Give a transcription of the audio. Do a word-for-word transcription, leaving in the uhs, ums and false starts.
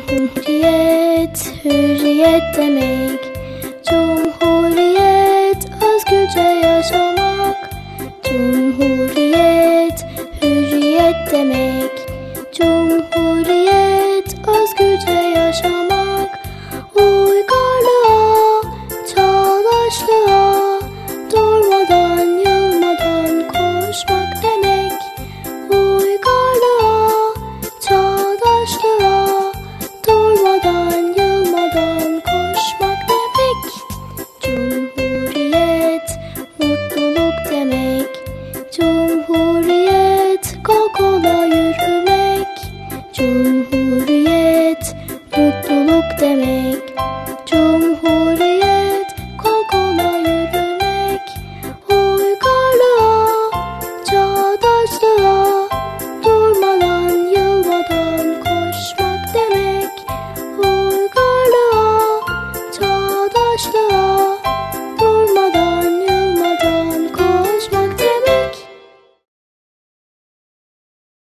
Cumhuriyet, hürriyet demek. Cumhuriyet, özgürce yaşamak. Cumhuriyet, hürriyet demek. Cumhuriyet, özgürce yaşamak. Uygarlığa, çağdaşlığa, durmadan, yılmadan koşmak demek. Uygarlığa, çağdaşlığa, durmadan, yılmadan koşmak demek. Cumhuriyet, mutluluk demek. Cumhuriyet, kol kola yürümek. Cumhuriyet